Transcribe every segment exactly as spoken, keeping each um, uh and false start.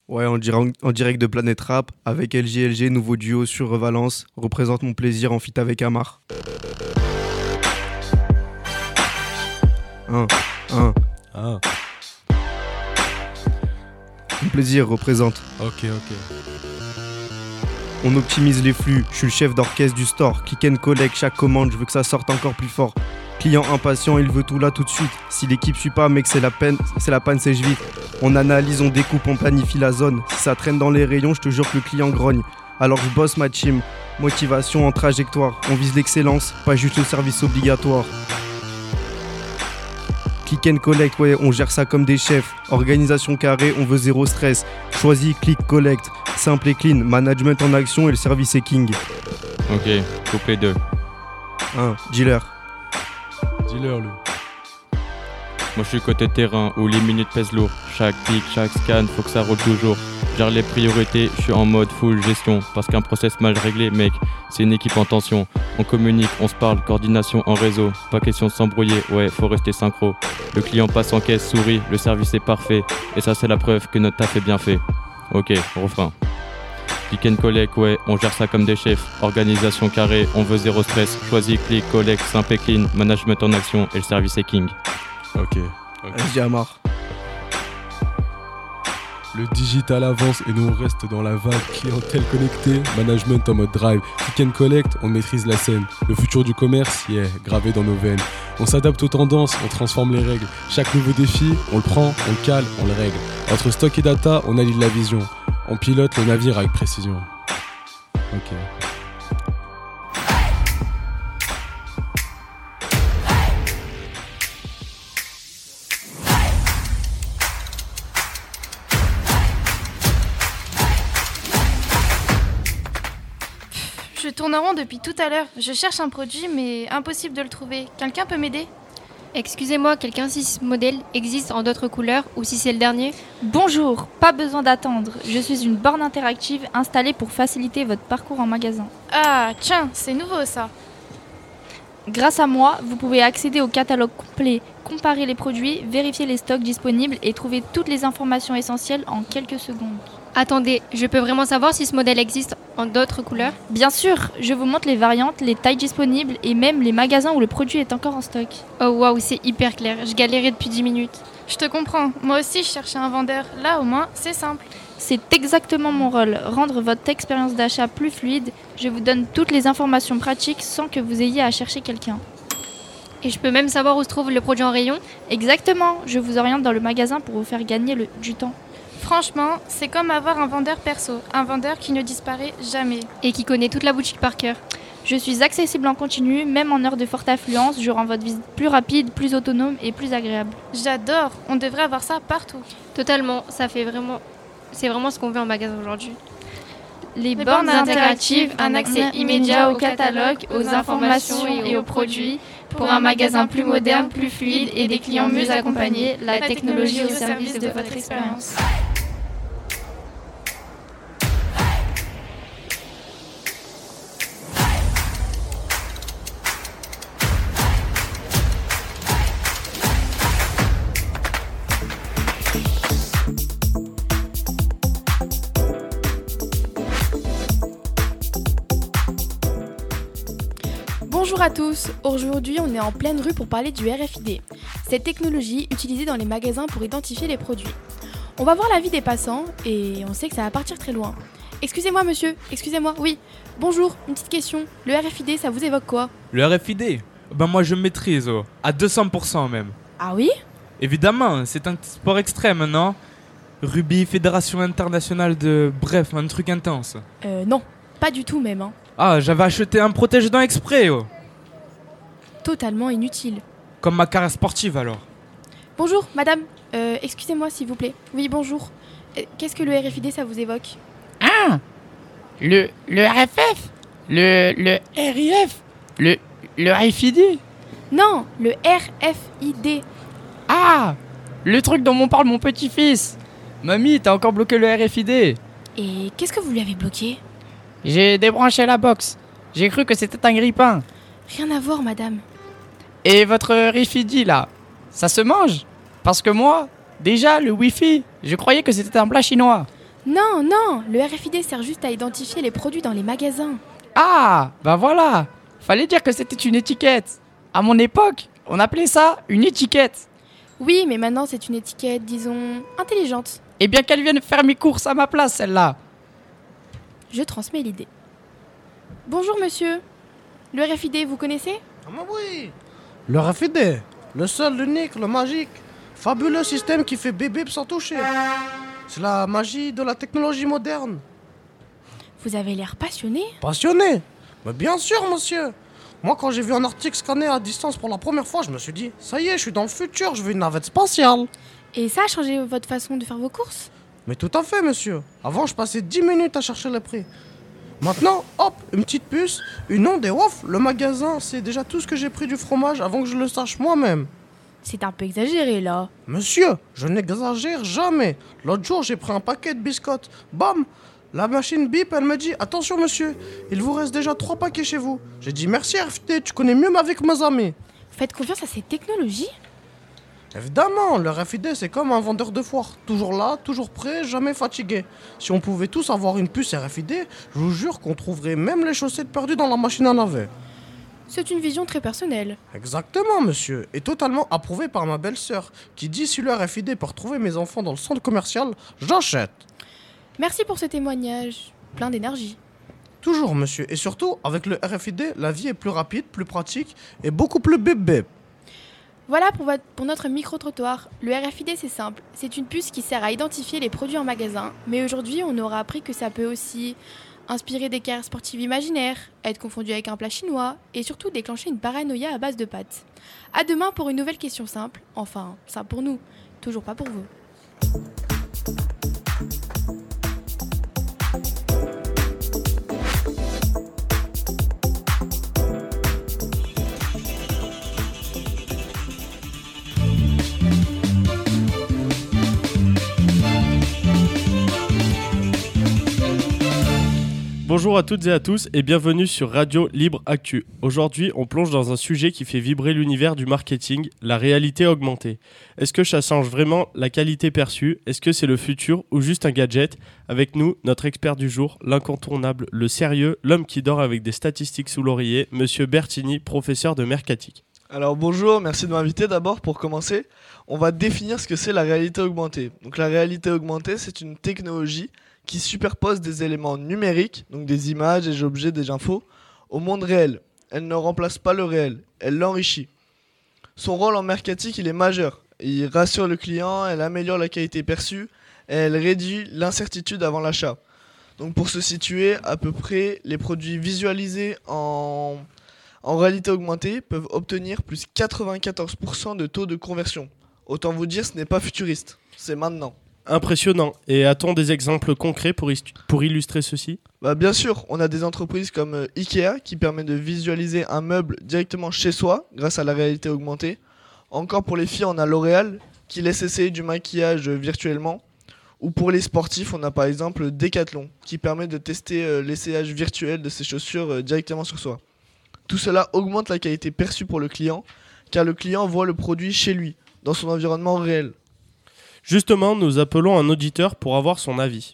Ouais, en, dir- en direct de Planète Rap, avec L G L G, nouveau duo sur Valence, représente mon plaisir en feat avec Amar. Un, un. Ah, Mon plaisir représente. ok, ok. On optimise les flux, je suis le chef d'orchestre du store. Click and collect, chaque commande, je veux que ça sorte encore plus fort. Client impatient, il veut tout là tout de suite. Si l'équipe suit pas, mec, c'est la peine, c'est la panne, sèche vite. On analyse, on découpe, on planifie la zone. Si ça traîne dans les rayons, je te jure que le client grogne. Alors je bosse ma team, motivation en trajectoire. On vise l'excellence, pas juste le service obligatoire. Click and collect, ouais, on gère ça comme des chefs. Organisation carrée, on veut zéro stress. Choisis, click, collect. Simple et clean, management en action et le service est king. Ok, couplet deux. un. Dealer. Dis-leur, lui. Moi je suis côté terrain où les minutes pèsent lourd. Chaque pic, chaque scan, faut que ça roule toujours. Gère les priorités, je suis en mode full gestion. Parce qu'un process mal réglé, mec, c'est une équipe en tension. On communique, on se parle, coordination en réseau. Pas question de s'embrouiller, ouais, faut rester synchro. Le client passe en caisse, sourit, le service est parfait. Et ça c'est la preuve que notre taf est bien fait. Ok, refrain. Click and collect, ouais, on gère ça comme des chefs. Organisation carrée, on veut zéro stress. Choisis, click, collect, simple et clean. Management en action et le service est king. Ok. ok. L G Amar. Le digital avance et nous on reste dans la vague. Clientèle connectée, management en mode drive. Click and collect, on maîtrise la scène. Le futur du commerce, yeah, gravé dans nos veines. On s'adapte aux tendances, on transforme les règles. Chaque nouveau défi, on le prend, on le cale, on le règle. Entre stock et data, on allie la vision. On pilote le navire avec précision. Ok. Je tourne en rond depuis tout à l'heure. Je cherche un produit, mais impossible de le trouver. Quelqu'un peut m'aider ? Excusez-moi, quelqu'un si ce modèle existe en d'autres couleurs ou si c'est le dernier ? Bonjour, pas besoin d'attendre. Je suis une borne interactive installée pour faciliter votre parcours en magasin. Ah, tiens, c'est nouveau ça. Grâce à moi, vous pouvez accéder au catalogue complet, comparer les produits, vérifier les stocks disponibles et trouver toutes les informations essentielles en quelques secondes. Attendez, je peux vraiment savoir si ce modèle existe en d'autres couleurs ? Bien sûr, je vous montre les variantes, les tailles disponibles et même les magasins où le produit est encore en stock. Oh waouh, c'est hyper clair, je galérais depuis dix minutes. Je te comprends. Moi aussi, je cherchais un vendeur. Là, au moins, c'est simple. C'est exactement mon rôle, rendre votre expérience d'achat plus fluide. Je vous donne toutes les informations pratiques sans que vous ayez à chercher quelqu'un. Et je peux même savoir où se trouve le produit en rayon ? Exactement, je vous oriente dans le magasin pour vous faire gagner le, du temps. Franchement, c'est comme avoir un vendeur perso. Un vendeur qui ne disparaît jamais. Et qui connaît toute la boutique par cœur. Je suis accessible en continu, même en heure de forte affluence. Je rends votre visite plus rapide, plus autonome et plus agréable. J'adore. On devrait avoir ça partout. Totalement, ça fait vraiment... C'est vraiment ce qu'on veut en magasin aujourd'hui. Les, Les bornes bornes interactives, interactives, un accès immédiat au catalogue, aux informations et aux produits. Pour un magasin plus moderne, plus fluide et des clients mieux accompagnés, la technologie au service de votre expérience. Bonjour à tous, aujourd'hui on est en pleine rue pour parler du R F I D, cette technologie utilisée dans les magasins pour identifier les produits. On va voir l'avis des passants et on sait que ça va partir très loin. Excusez-moi monsieur, excusez-moi, oui. Bonjour, une petite question, le R F I D ça vous évoque quoi ? Le R F I D ? Ben moi je maîtrise, oh, à deux cents pour cent même. Ah oui ? Évidemment, c'est un sport extrême, non ? Rugby, fédération internationale de... Bref, un truc intense. Euh non, pas du tout même, hein. Ah, j'avais acheté un protège-dents exprès, oh. Totalement inutile. Comme ma carrière sportive alors. Bonjour madame, euh, excusez-moi s'il vous plaît. Oui bonjour, Euh, qu'est-ce que le R F I D ça vous évoque ? Ah, le, le R F F, le, le R I F, le, le R F I D. Non, le R F I D. Ah, le truc dont m'en parle mon petit-fils. Mamie, t'as encore bloqué le R F I D. Et qu'est-ce que vous lui avez bloqué ? J'ai débranché la box. J'ai cru que c'était un grippin. Rien à voir madame. Et votre R F I D là, ça se mange ? Parce que moi, déjà le Wi-Fi, je croyais que c'était un plat chinois. Non, non, le R F I D sert juste à identifier les produits dans les magasins. Ah, bah voilà. Fallait dire que c'était une étiquette. À mon époque, on appelait ça une étiquette. Oui, mais maintenant c'est une étiquette, disons, intelligente. Eh bien qu'elle vienne faire mes courses à ma place, celle-là. Je transmets l'idée. Bonjour monsieur. Le R F I D, vous connaissez? Ah mais oui. Le R F I D, le seul, l'unique, le magique. Fabuleux système qui fait bip bip sans toucher. C'est la magie de la technologie moderne. Vous avez l'air passionné. Passionné? Mais bien sûr, monsieur. Moi, quand j'ai vu un article scanné à distance pour la première fois, je me suis dit, ça y est, je suis dans le futur, je veux une navette spatiale. Et ça a changé votre façon de faire vos courses? Mais tout à fait, monsieur. Avant, je passais dix minutes à chercher le prix. Maintenant, hop, une petite puce, une onde et ouf, le magasin, c'est déjà tout ce que j'ai pris du fromage avant que je le sache moi-même. C'est un peu exagéré, là. Monsieur, je n'exagère jamais. L'autre jour, j'ai pris un paquet de biscottes. Bam! La machine bip, elle me dit « Attention, monsieur, il vous reste déjà trois paquets chez vous. » J'ai dit « Merci, R F D, tu connais mieux ma vie que mes amis. » Faites confiance à ces technologies? Évidemment, le R F I D, c'est comme un vendeur de foire. Toujours là, toujours prêt, jamais fatigué. Si on pouvait tous avoir une puce R F I D, je vous jure qu'on trouverait même les chaussettes perdues dans la machine à laver. C'est une vision très personnelle. Exactement, monsieur. Et totalement approuvé par ma belle-sœur, qui dit si le R F I D peut retrouver mes enfants dans le centre commercial, j'achète. Merci pour ce témoignage, plein d'énergie. Toujours, monsieur. Et surtout, avec le R F I D, la vie est plus rapide, plus pratique et beaucoup plus bip-bip. Voilà pour, votre, pour notre micro-trottoir. Le R F I D, c'est simple. C'est une puce qui sert à identifier les produits en magasin. Mais aujourd'hui, on aura appris que ça peut aussi inspirer des carrières sportives imaginaires, être confondu avec un plat chinois et surtout déclencher une paranoïa à base de pâtes. À demain pour une nouvelle question simple. Enfin, simple pour nous, toujours pas pour vous. Bonjour à toutes et à tous et bienvenue sur Radio Libre Actu. Aujourd'hui, on plonge dans un sujet qui fait vibrer l'univers du marketing, la réalité augmentée. Est-ce que ça change vraiment la qualité perçue? Est-ce que c'est le futur ou juste un gadget? Avec nous, notre expert du jour, l'incontournable, le sérieux, l'homme qui dort avec des statistiques sous l'oreiller, Monsieur Bertini, professeur de mercatique. Alors bonjour, merci de m'inviter. D'abord, pour commencer, on va définir ce que c'est la réalité augmentée. Donc la réalité augmentée, c'est une technologie qui superpose des éléments numériques, donc des images, des objets, des infos, au monde réel. Elle ne remplace pas le réel, elle l'enrichit. Son rôle en mercatique, il est majeur. Il rassure le client, elle améliore la qualité perçue, et elle réduit l'incertitude avant l'achat. Donc pour se situer, à peu près, les produits visualisés en, en réalité augmentée peuvent obtenir plus quatre-vingt-quatorze pour cent de taux de conversion. Autant vous dire, ce n'est pas futuriste, c'est maintenant. Impressionnant. Et a-t-on des exemples concrets pour, ist- pour illustrer ceci? Bah bien sûr, on a des entreprises comme euh, Ikea qui permet de visualiser un meuble directement chez soi grâce à la réalité augmentée. Encore pour les filles, on a L'Oréal qui laisse essayer du maquillage euh, virtuellement. Ou pour les sportifs, on a par exemple Decathlon qui permet de tester euh, l'essayage virtuel de ses chaussures euh, directement sur soi. Tout cela augmente la qualité perçue pour le client car le client voit le produit chez lui, dans son environnement réel. Justement, nous appelons un auditeur pour avoir son avis.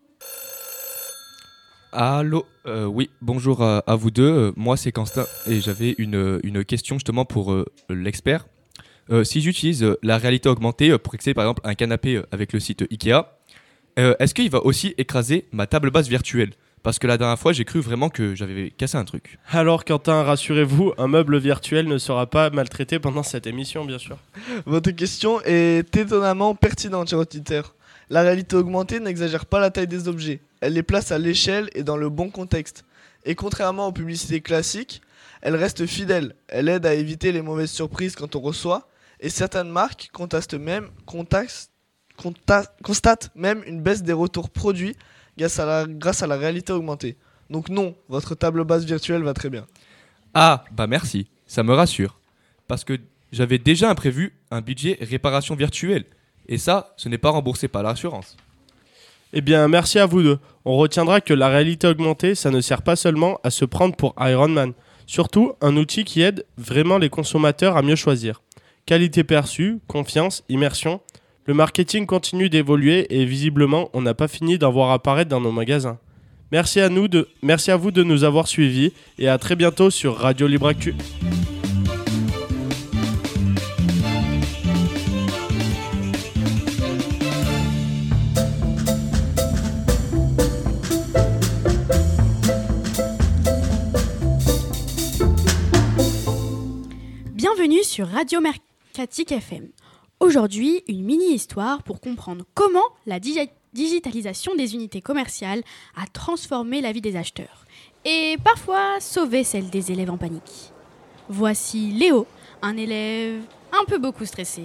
Allô, euh, oui, bonjour à, à vous deux. Euh, moi, c'est Quentin et j'avais une, une question justement pour euh, l'expert. Euh, si j'utilise euh, la réalité augmentée euh, pour créer par exemple un canapé euh, avec le site Ikea, euh, est-ce qu'il va aussi écraser ma table basse virtuelle? Parce que la dernière fois, j'ai cru vraiment que j'avais cassé un truc. Alors Quentin, rassurez-vous, un meuble virtuel ne sera pas maltraité pendant cette émission, bien sûr. Votre question est étonnamment pertinente, cher auditeur. La réalité augmentée n'exagère pas la taille des objets. Elle les place à l'échelle et dans le bon contexte. Et contrairement aux publicités classiques, elle reste fidèle. Elle aide à éviter les mauvaises surprises quand on reçoit. Et certaines marques constatent même, contact, contact, constatent même une baisse des retours produits grâce à, la, grâce à la réalité augmentée. Donc non, votre table basse virtuelle va très bien. Ah, bah merci, ça me rassure. Parce que j'avais déjà prévu un budget réparation virtuelle. Et ça, ce n'est pas remboursé par l'assurance. Eh bien, merci à vous deux. On retiendra que la réalité augmentée, ça ne sert pas seulement à se prendre pour Iron Man. Surtout, un outil qui aide vraiment les consommateurs à mieux choisir. Qualité perçue, confiance, immersion. Le marketing continue d'évoluer et visiblement, on n'a pas fini d'en voir apparaître dans nos magasins. Merci à, nous de, merci à vous de nous avoir suivis et à très bientôt sur Radio Libre Actu. Bienvenue sur Radio Mercatique F M. Aujourd'hui, une mini-histoire pour comprendre comment la digi- digitalisation des unités commerciales a transformé la vie des acheteurs et parfois sauvé celle des élèves en panique. Voici Léo, un élève un peu beaucoup stressé.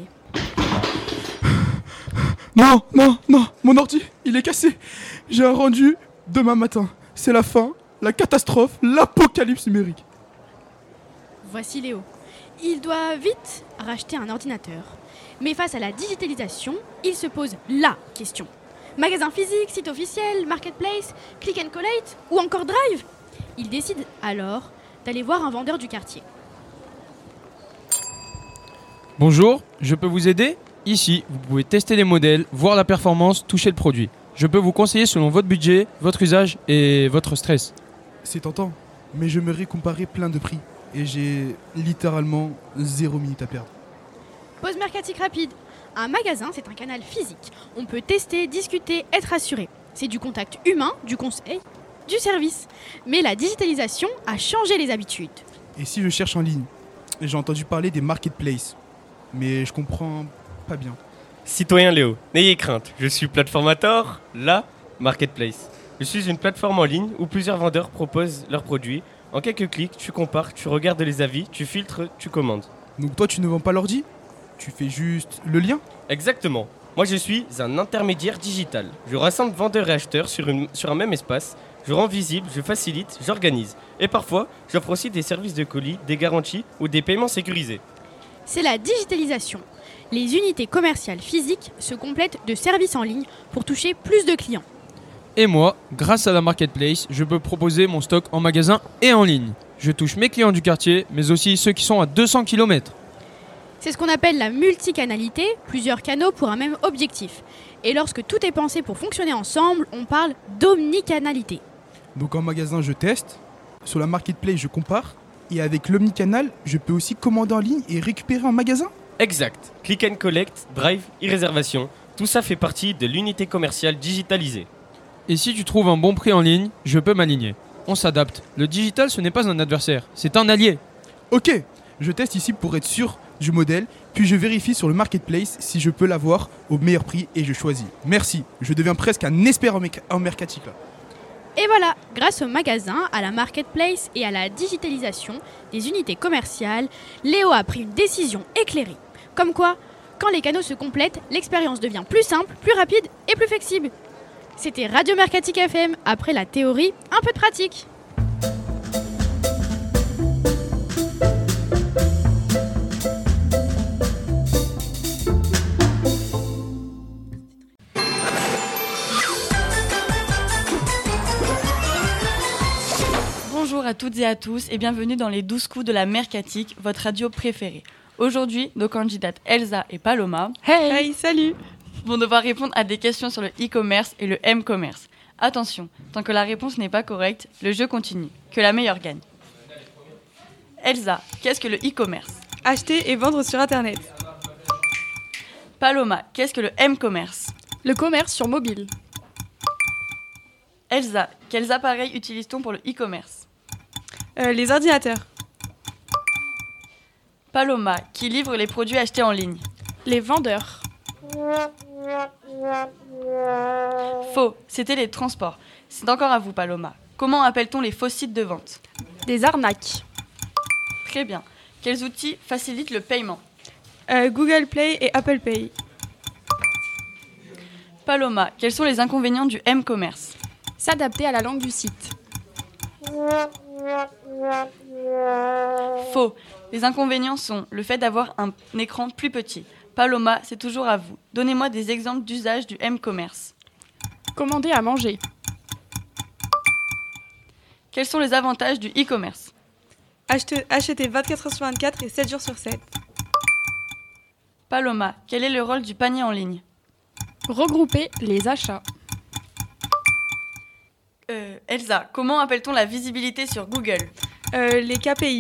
Non, non, non, mon ordi, il est cassé. J'ai un rendu demain matin. C'est la fin, la catastrophe, l'apocalypse numérique. Voici Léo. Il doit vite racheter un ordinateur. Mais face à la digitalisation, il se pose la question. Magasin physique, site officiel, marketplace, click and collect ou encore drive ? Il décide alors d'aller voir un vendeur du quartier. Bonjour, je peux vous aider ? Ici, vous pouvez tester les modèles, voir la performance, toucher le produit. Je peux vous conseiller selon votre budget, votre usage et votre stress. C'est tentant, mais j'aimerais comparer plein de prix. Et j'ai littéralement zéro minute à perdre. Pause mercatique rapide. Un magasin, c'est un canal physique. On peut tester, discuter, être assuré. C'est du contact humain, du conseil, du service. Mais la digitalisation a changé les habitudes. Et si je cherche en ligne ? J'ai entendu parler des marketplaces, mais je comprends pas bien. Citoyen Léo, n'ayez crainte, je suis Platformator, la marketplace. Je suis une plateforme en ligne où plusieurs vendeurs proposent leurs produits. En quelques clics, tu compares, tu regardes les avis, tu filtres, tu commandes. Donc toi, tu ne vends pas l'ordi ? Tu fais juste le lien ? Exactement. Moi, je suis un intermédiaire digital. Je rassemble vendeurs et acheteurs sur, une, sur un même espace. Je rends visible, je facilite, j'organise. Et parfois, j'offre aussi des services de colis, des garanties ou des paiements sécurisés. C'est la digitalisation. Les unités commerciales physiques se complètent de services en ligne pour toucher plus de clients. Et moi, grâce à la marketplace, je peux proposer mon stock en magasin et en ligne. Je touche mes clients du quartier, mais aussi ceux qui sont à deux cents kilomètres. C'est ce qu'on appelle la multicanalité, plusieurs canaux pour un même objectif. Et lorsque tout est pensé pour fonctionner ensemble, on parle d'omnicanalité. Donc en magasin, je teste, sur la marketplace, je compare, et avec l'omnicanal, je peux aussi commander en ligne et récupérer en magasin ? Exact. Click and collect, drive, e-réservation, tout ça fait partie de l'unité commerciale digitalisée. Et si tu trouves un bon prix en ligne, je peux m'aligner. On s'adapte. Le digital, ce n'est pas un adversaire, c'est un allié. Ok, je teste ici pour être sûr du modèle, puis je vérifie sur le marketplace si je peux l'avoir au meilleur prix et je choisis. Merci, je deviens presque un expert en, méca- en mercatique là. Et voilà, grâce au magasin, à la marketplace et à la digitalisation des unités commerciales, Léo a pris une décision éclairée. Comme quoi, quand les canaux se complètent, l'expérience devient plus simple, plus rapide et plus flexible. C'était Radio Mercatique F M, après la théorie, un peu de pratique. Bonjour à toutes et à tous et bienvenue dans les douze coups de la Mercatique, votre radio préférée. Aujourd'hui, nos candidates Elsa et Paloma Hey, hey salut vont devoir répondre à des questions sur le e-commerce et le m-commerce. Attention, tant que la réponse n'est pas correcte, le jeu continue. Que la meilleure gagne. Elsa, qu'est-ce que le e-commerce ? Acheter et vendre sur Internet. Paloma, qu'est-ce que le m-commerce ? Le commerce sur mobile. Elsa, quels appareils utilise-t-on pour le e-commerce ? euh, Les ordinateurs. Paloma, qui livre les produits achetés en ligne ? Les vendeurs. Faux, c'était les transports. C'est encore à vous, Paloma. Comment appelle-t-on les faux sites de vente ? Des arnaques. Très bien. Quels outils facilitent le paiement ? euh, Google Play et Apple Pay. Paloma, quels sont les inconvénients du m-commerce ? S'adapter à la langue du site. Faux. Les inconvénients sont le fait d'avoir un écran plus petit. Paloma, c'est toujours à vous. Donnez-moi des exemples d'usage du m-commerce. Commander à manger. Quels sont les avantages du e-commerce ? Acheter, acheter vingt-quatre heures sur vingt-quatre et sept jours sur sept. Paloma, quel est le rôle du panier en ligne ? Regrouper les achats. Euh, Elsa, comment appelle-t-on la visibilité sur Google? Euh, les K P I.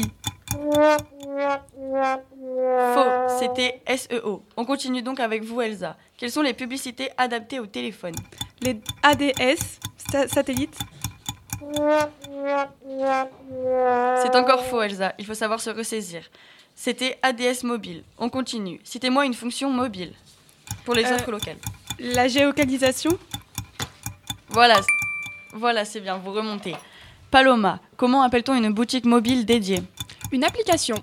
Faux, c'était S E O. On continue donc avec vous, Elsa. Quelles sont les publicités adaptées au téléphone? Les A D S, sta- satellites. C'est encore faux, Elsa. Il faut savoir se ressaisir. C'était A D S mobile. On continue. Citez-moi une fonction mobile pour les Euh, offres locales. La géolocalisation. Voilà, voilà, c'est bien, vous remontez. Paloma, comment appelle-t-on une boutique mobile dédiée? Une application.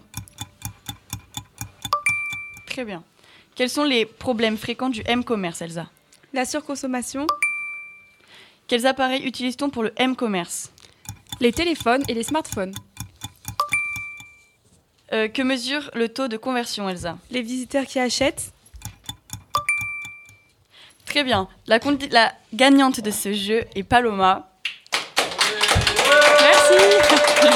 Très bien. Quels sont les problèmes fréquents du M-commerce, Elsa? La surconsommation. Quels appareils utilise-t-on pour le M-commerce? Les téléphones et les smartphones. Euh, que mesure le taux de conversion, Elsa? Les visiteurs qui achètent. Très bien. La, condi- la gagnante de ce jeu est Paloma. Merci.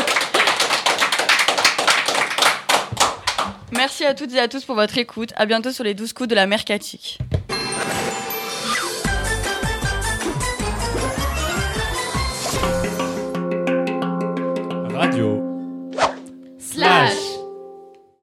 Merci à toutes et à tous pour votre écoute. À bientôt sur les douze coups de la Mercatique.